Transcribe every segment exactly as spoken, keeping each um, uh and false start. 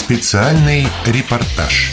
Специальный репортаж.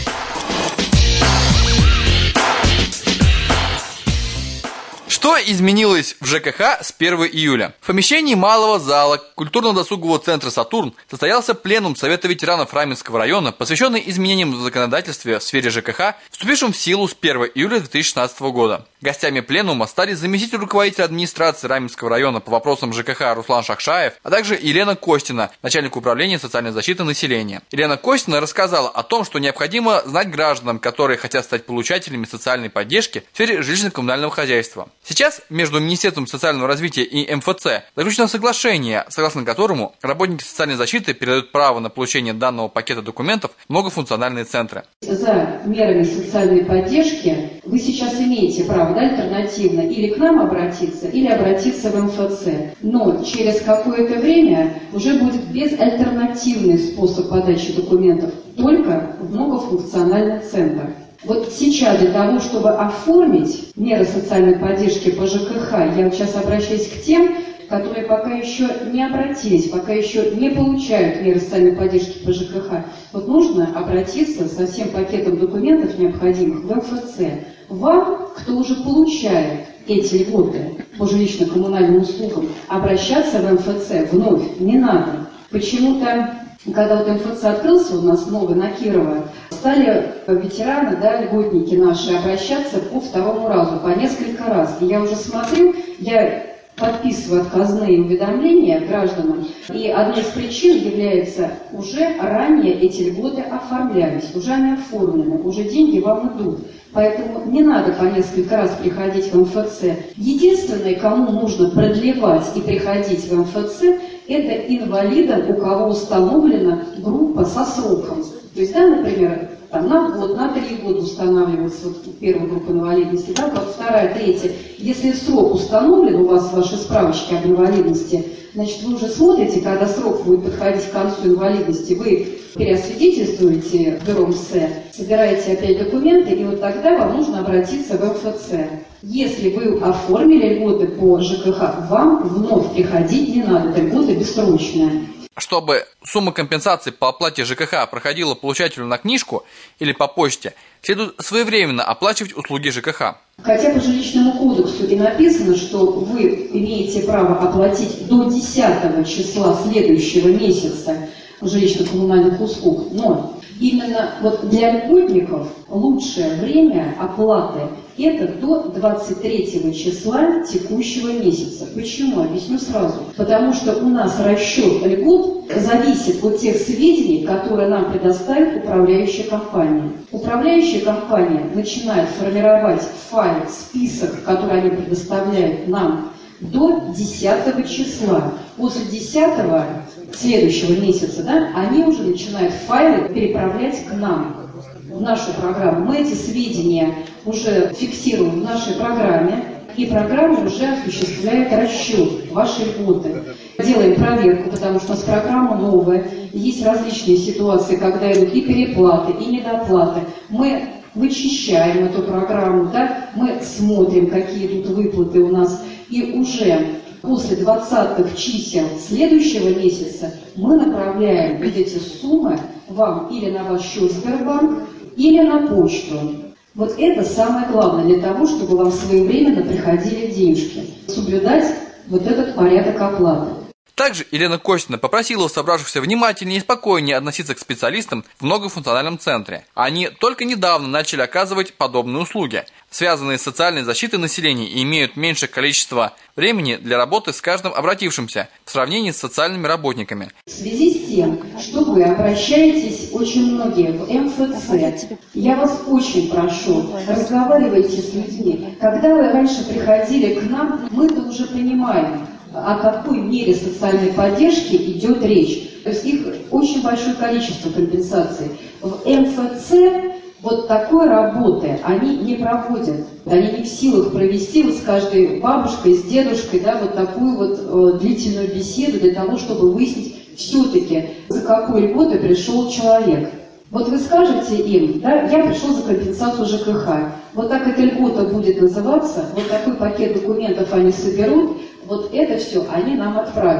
Что изменилось в ЖКХ с первого июля? В помещении малого зала культурно-досугового центра «Сатурн» состоялся пленум Совета ветеранов Раменского района, посвященный изменениям в законодательстве в сфере ЖКХ, вступившим в силу с первого июля две тысячи шестнадцатого года. Гостями пленума стали заместитель руководителя администрации Раменского района по вопросам ЖКХ Руслан Шахшаев, а также Елена Костина, начальник управления социальной защиты населения. Елена Костина рассказала о том, что необходимо знать гражданам, которые хотят стать получателями социальной поддержки в сфере жилищно-коммунального хозяйства. Сейчас между Министерством социального развития и эм эф цэ заключено соглашение, согласно которому работники социальной защиты передают право на получение данного пакета документов в многофункциональные центры. За мерами социальной поддержки вы сейчас имеете право, да, альтернативно, или к нам обратиться, или обратиться в эм эф цэ. Но через какое-то время уже будет безальтернативный способ подачи документов, только в многофункциональных центрах. Вот сейчас для того, чтобы оформить меры социальной поддержки по ЖКХ, я вот сейчас обращаюсь к тем, которые пока еще не обратились, пока еще не получают меры социальной поддержки по ЖКХ. Вот нужно обратиться со всем пакетом документов необходимых в эм эф цэ. Вам, кто уже получает эти льготы по жилищно-коммунальным услугам, обращаться в эм эф цэ вновь не надо. Почему-то, когда вот эм эф цэ открылся у нас много на Кирова, стали ветераны, да, льготники наши, обращаться по второму разу, по несколько раз. И я уже смотрю, я подписываю отказные уведомления гражданам, и одной из причин является, уже ранее эти льготы оформлялись, уже они оформлены, уже деньги вам идут. Поэтому не надо по несколько раз приходить в эм эф цэ. Единственное, кому нужно продлевать и приходить в эм эф цэ, это инвалидам, у кого установлена группа со сроком. То есть, да, например, там, на год, на три года устанавливается вот, первая группа инвалидности, да, вот вторая, третья. Если срок установлен у вас в вашей справочке об инвалидности, значит, вы уже смотрите, когда срок будет подходить к концу инвалидности, вы переосвидетельствуете в бюро эм эс цэ, собираете опять документы, и вот тогда вам нужно обратиться в эм эф цэ. Если вы оформили льготы по ЖКХ, вам вновь приходить не надо, это льгота бессрочная. Чтобы сумма компенсации по оплате ЖКХ проходила получателю на книжку или по почте, следует своевременно оплачивать услуги ЖКХ. Хотя по жилищному кодексу и написано, что вы имеете право оплатить до десятого числа следующего месяца жилищно-коммунальных услуг, но именно вот для льготников лучшее время оплаты – это до двадцать третьего числа текущего месяца. Почему? Объясню сразу. Потому что у нас расчет льгот зависит от тех сведений, которые нам предоставит управляющая компания. Управляющая компания начинает формировать файл, список, который они предоставляют нам, до десятого числа. После десятого следующего месяца, да, они уже начинают файлы переправлять к нам, в нашу программу. Мы эти сведения уже фиксируем в нашей программе, и программа уже осуществляет расчет вашей льготы. Делаем проверку, потому что у нас программа новая, есть различные ситуации, когда идут и переплаты, и недоплаты. Мы вычищаем эту программу, да, мы смотрим, какие идут выплаты у нас, и уже после двадцатых чисел следующего месяца мы направляем вот эти суммы вам или на ваш счет Сбербанк, или на почту. Вот это самое главное для того, чтобы вам своевременно приходили денежки. Соблюдать вот этот порядок оплаты. Также Елена Костина попросила у собравшихся внимательнее и спокойнее относиться к специалистам в многофункциональном центре. Они только недавно начали оказывать подобные услуги, связанные с социальной защитой населения, и имеют меньшее количество времени для работы с каждым обратившимся в сравнении с социальными работниками. В связи с тем, что вы обращаетесь очень многие в эм эф цэ, я вас очень прошу, разговаривайте с людьми. Когда вы раньше приходили к нам, мы-то уже понимаем, о какой мере социальной поддержки идет речь. То есть их очень большое количество компенсаций. В эм эф цэ вот такой работы они не проводят. Они не в силах провести вот с каждой бабушкой, с дедушкой, да, вот такую вот э, длительную беседу для того, чтобы выяснить все-таки, за какой льготой пришел человек. Вот вы скажете им, да, я пришел за компенсацию ЖКХ. Вот так эта льгота будет называться, вот такой пакет документов они соберут, вот это все они нам отправят.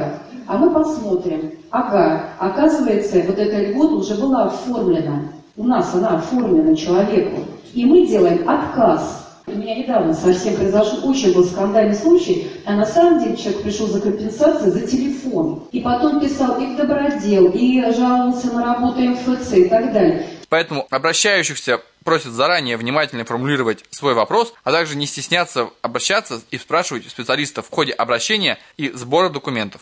А мы посмотрим. Ага, оказывается, вот эта льгота уже была оформлена. У нас она оформлена человеку. И мы делаем отказ. У меня недавно совсем произошел очень был скандальный случай, а на самом деле человек пришел за компенсацией за телефон. И потом писал и в Добродел, и жаловался на работу эм эф цэ и так далее. Поэтому обращающихся просят заранее внимательно формулировать свой вопрос, а также не стесняться обращаться и спрашивать специалистов в ходе обращения и сбора документов.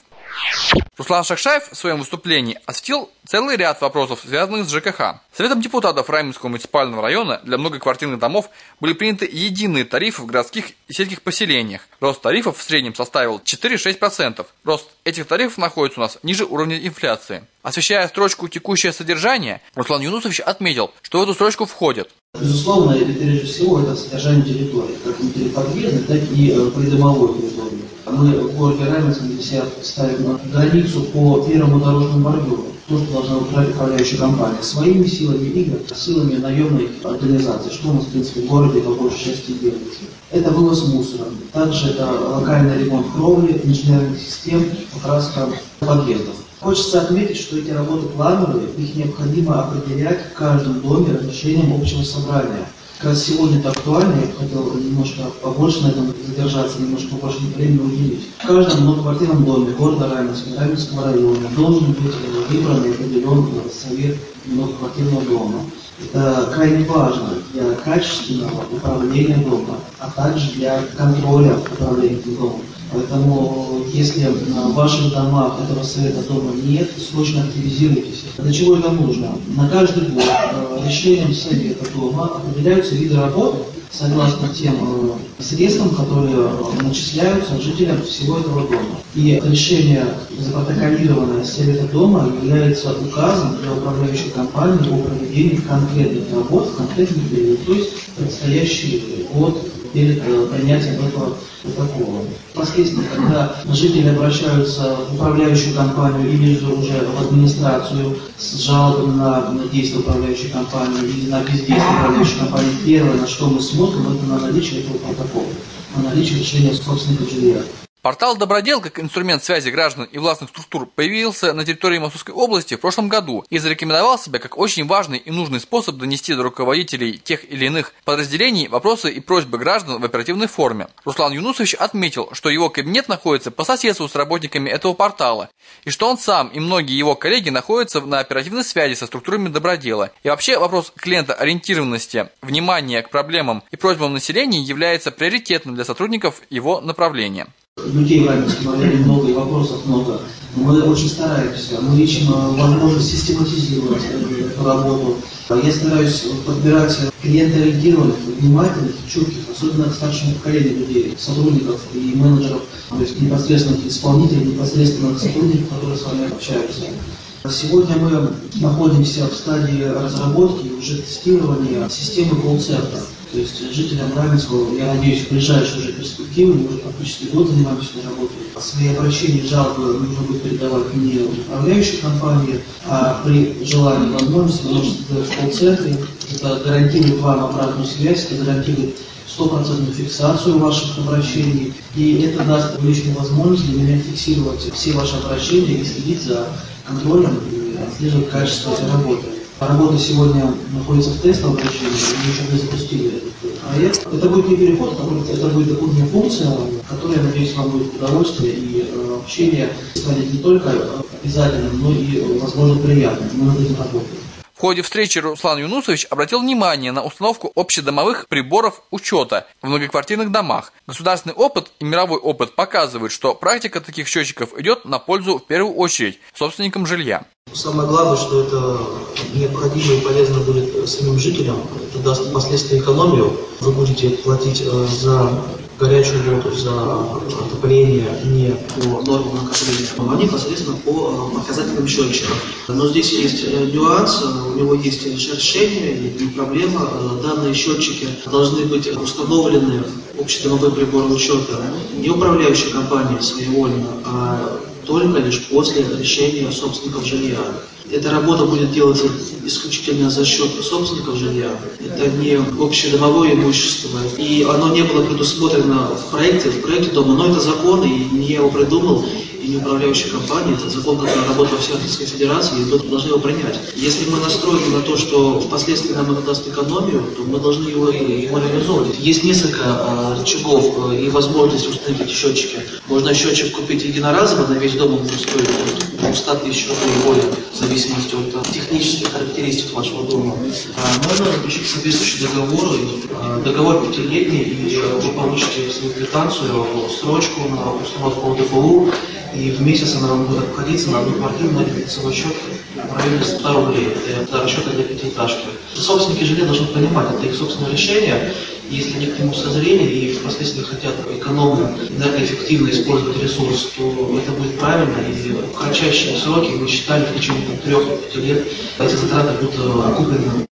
Руслан Шахшаев в своем выступлении осветил целый ряд вопросов, связанных с ЖКХ. Советом депутатов Раменского муниципального района для многоквартирных домов были приняты единые тарифы в городских и сельских поселениях. Рост тарифов в среднем составил четыре-шесть процентов. Рост этих тарифов находится у нас ниже уровня инфляции. Освещая строчку «Текущее содержание», Руслан Юнусович отметил, что в эту строчку входят: безусловно, это прежде всего это содержание территории, как внутри подъездной, так и придомовой территории. Мы в городе Раменском для себя ставим границу по первому дорожному бордюру. То, что должна выбирать управляющая компания своими силами или силами наемной организации, что у нас, в принципе, в городе по большей части делается. Это вывоз мусора. Также это локальный ремонт кровли, инженерных систем, покраска подъездов. Хочется отметить, что эти работы плановые, их необходимо определять в каждом доме разрешением общего собрания. Как раз сегодня это актуально, я хотел немножко побольше на этом задержаться, немножко побольше времени уделить. В каждом многоквартирном доме города Раменского, Раменского района должен быть выбран и определен совет многоквартирного дома. Это крайне важно для качественного управления домом, а также для контроля управления домом. Поэтому, если в ваших домах этого совета дома нет, срочно активизируйтесь. Для чего это нужно? На каждый год решением совета дома определяются виды работы согласно тем средствам, которые начисляются жителям всего этого дома. И решение, запротоколированное совета дома, является указом для управляющей компании о проведении конкретных работ в конкретный период, то есть предстоящий год перед принятием этого протокола. Впоследствии, когда жители обращаются в управляющую компанию или же уже в администрацию с жалобами на действия управляющей компании или на бездействие управляющей компании, первое, на что мы смотрим, это на наличие этого протокола, на наличие решения собственника жилья. Портал «Добродел» как инструмент связи граждан и властных структур появился на территории Московской области в прошлом году и зарекомендовал себя как очень важный и нужный способ донести до руководителей тех или иных подразделений вопросы и просьбы граждан в оперативной форме. Руслан Юнусович отметил, что его кабинет находится по соседству с работниками этого портала, и что он сам и многие его коллеги находятся на оперативной связи со структурами «Добродела». И вообще вопрос клиентоориентированности, внимания к проблемам и просьбам населения является приоритетным для сотрудников его направления. Людей в Раменском районе много и вопросов много. Мы очень стараемся, мы ищем возможность систематизировать эту работу. Я стараюсь подбирать клиентоориентированных, внимательных, чутких, особенно к старшему поколению людей, сотрудников и менеджеров, то есть непосредственных исполнителей, непосредственных сотрудников, которые с вами общаются. Сегодня мы находимся в стадии разработки и уже тестирования системы колл-центра. То есть жителям Раменского, я надеюсь, в ближайшую уже перспективу, мы уже практически год занимаемся этой работой. Свои обращения и жалобы нужно будет передавать не в управляющей компании, а при желании и возможности вы можете сделать в колл-центре. Это гарантирует вам обратную связь, это гарантирует стопроцентную фиксацию ваших обращений, и это даст лишнюю возможность для меня фиксировать все ваши обращения и следить за контролем и отслеживать качество этой работы. Работа сегодня находится в тестовом режиме, мы еще не запустили этот проект. Это будет не переход, это будет дополнительная функция, которая, я надеюсь, вам будет удовольствие, и общение станет не только обязательным, но и, возможно, приятным. Мы над этим работаем. В ходе встречи Руслан Юнусович обратил внимание на установку общедомовых приборов учета в многоквартирных домах. Государственный опыт и мировой опыт показывают, что практика таких счетчиков идет на пользу в первую очередь собственникам жилья. Самое главное, что это необходимо и полезно будет самим жителям. Это даст впоследствии экономию. Вы будете платить за горячую воду, за отопление не по нормам отопления, а непосредственно по показательным счетчикам. Но здесь есть нюанс, у него есть решение и проблема. Данные счетчики должны быть установлены в общедомовой прибор учета не управляющей компанией своевольно, а только лишь после решения собственников жилья. Эта работа будет делаться исключительно за счет собственников жилья. Это не общедомовое имущество. И оно не было предусмотрено в проекте, в проекте дома, но это закон, и не я его придумал. и не управляющая компания. Это закон, который работает во всей Российской Федерации, и мы должны его принять. Если мы настроены на то, что впоследствии нам это даст экономию, то мы должны его, его реализовывать. Есть несколько а, рычагов а, и возможности установить эти счетчики. Можно счетчик купить единоразово, на весь дом он будет стоить от двухсот тысяч рублей и более, в зависимости от технических характеристик вашего дома. А, можно заключить соответствующий договор, а, договор пятилетний, и вы получите свою квитанцию, срочку на установку ОДПУ, и в месяц она вам будет обходиться на одну квартиру на лицевой счет в районе ста рублей. Это расчеты для пятиэтажки. Собственники жилья должны понимать, это их собственное решение. Если они к нему созрели и впоследствии хотят экономно, энергоэффективно использовать ресурс, то это будет правильно. И в кратчайшие сроки, мы считали, в течение трех-пяти лет эти затраты будут окуплены.